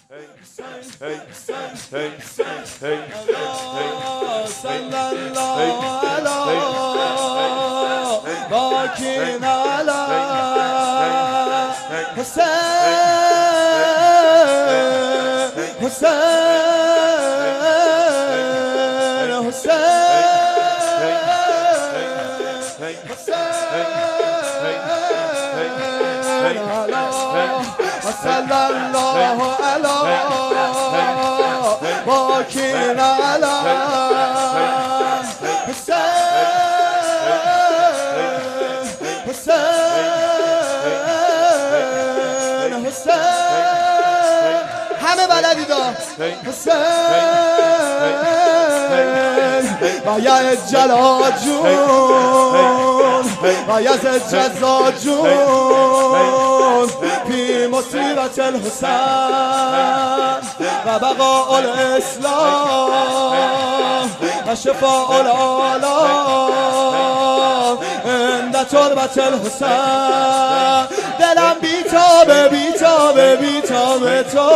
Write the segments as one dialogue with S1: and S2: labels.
S1: صلی الله علی باکین علی حسین حسین صلی الله علی باکین علی حسین همه بلدی دا حسین و یا جلا جون و یا جزا جون فی مصیبت الحسین و بقاء الاسلام و شفاء العالم عند تربت الحسین دلم بیتابه بیتابه بیتابه تو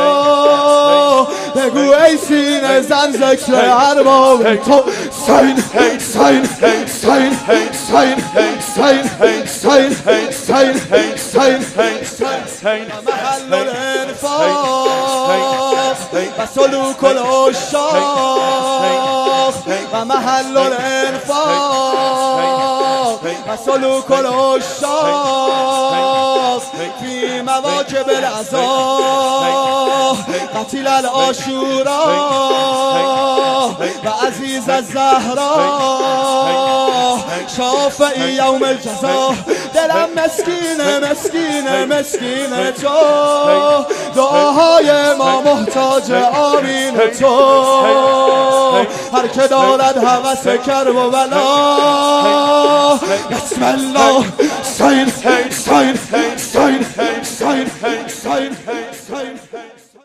S1: بگو ای سینه زن ذکر ارباب تو سین سین سین سین سین سین سین سین محل الانفاق و سلوک العشاق و محل الانفاق و سلوک العشاق فی مواکب العزا قتیل العاشورا و عزیز الزهرا شافعی یوم الجزا دلم مسکینه مسکینه مسکینه تو دعاهای ما محتاج آمین تو هر که دارد هوس کرب و بلا بسم الله سین سین سین سین سین سین